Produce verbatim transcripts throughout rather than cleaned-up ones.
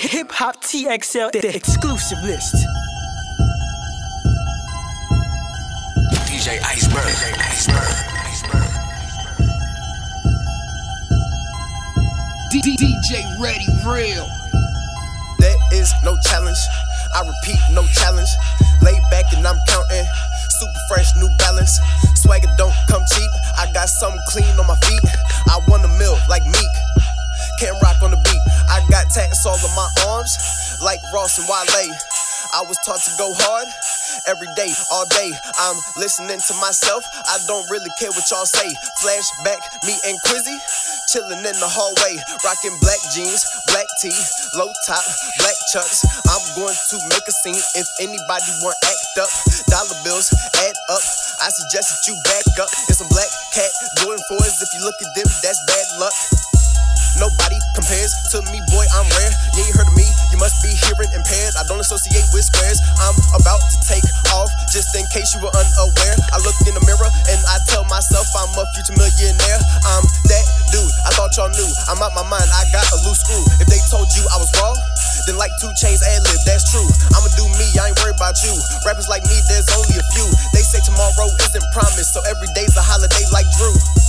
Hip Hop T X L, the exclusive list. D J Iceberg, D J Iceberg, Iceberg. D J Ready Real. There is no challenge. I repeat, no challenge. Lay back and I'm counting. Super fresh, New Balance. Swagger don't come cheap. I got something clean on my feet. I want a meal like Meek. Can't rock on the beat. I got tats all on my arms, like Ross and Wale. I was taught to go hard every day, all day. I'm listening to myself. I don't really care what y'all say. Flashback, me and Quizzy chilling in the hallway, rocking black jeans, black tee, low top, black chucks. I'm going to make a scene. If anybody want act up, dollar bills add up. I suggest that you back up. And some black cat Jordan fours. If you look at them, that's bad luck. Nobody compares to me, boy, I'm rare. You ain't heard of me, you must be hearing impaired. I don't associate with squares. I'm about to take off, just in case you were unaware. I look in the mirror and I tell myself I'm a future millionaire. I'm that dude, I thought y'all knew. I'm out my mind, I got a loose screw. If they told you I was raw, then like two chains ad-lib, that's true. I'ma do me, I ain't worried about you. Rappers like me, there's only a few. They say tomorrow isn't promised, so every day's a holiday like Drew.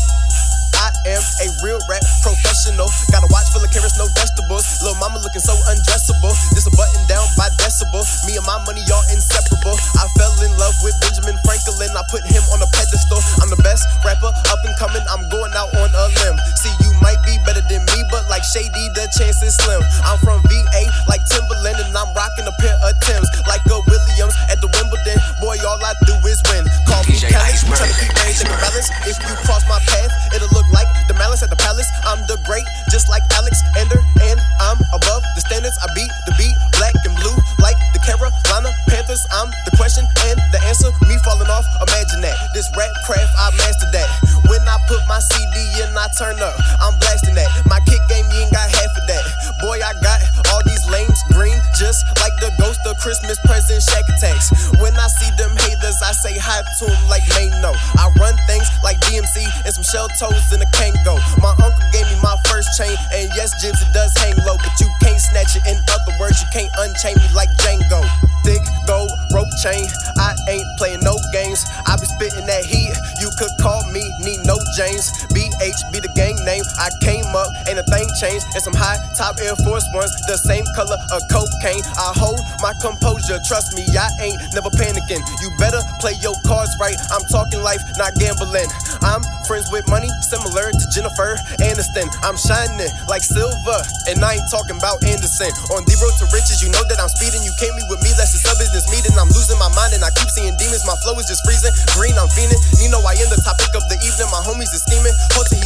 I am a real rap professional. Got a watch full of carrots, no vegetables. Lil' mama looking so undressable. This a button down by decibel. Me and my money, y'all inseparable. I fell in love with Benjamin Franklin. I put him on a pedestal. I'm the best rapper up and coming. I'm going out on a limb. See, you might be better than me, but like Shady, the chance is slim. I'm from V A like Timberland, and I'm rocking a pair of Timbs like a Williams at the Wimbledon. Boy, all I do is win. Call me Kelly, trying to keep everything in balance. If you cross my path, it'll look like the malice at the palace. I'm the great, just like Alexander, and I'm above the standards. I beat the beat, black and blue, like the Carolina Panthers. I'm the question and the answer. Me falling off, imagine that. This rap craft, I mastered that. When I put my C D in, I turn up. I'm blasting that. My kick game, you ain't got half of that. Boy, I got all these lames green, just like the ghost of Christmas present shack attacks. When I see them haters, I say hi to them like Mano. I run things like D M C and some shell toes in a Kango. My uncle gave me my first chain, and yes, Jibs, it does hang low, but you can't snatch it. In other words, you can't unchain me like Django. Thick gold rope chain, I ain't playing no games. I be spitting that heat, you could call me Nino James. B H be the gang name. I came up, ain't a thing changed. And some high top Air Force Ones, the same color of cocaine. I hold my composure, trust me, I ain't never panicking. You better play your cards right. I'm talking life, not gambling. I'm friends with money, similar to Jennifer Aniston. I'm shining like silver, and I ain't talking about Anderson. On the road to riches, you know that I'm speeding. You came me with me, that's a business meeting. I'm losing my mind and I keep seeing demons. My flow is just freezing, green, I'm fiending. You know I am the topic of the evening. My homies is scheming. Hoping he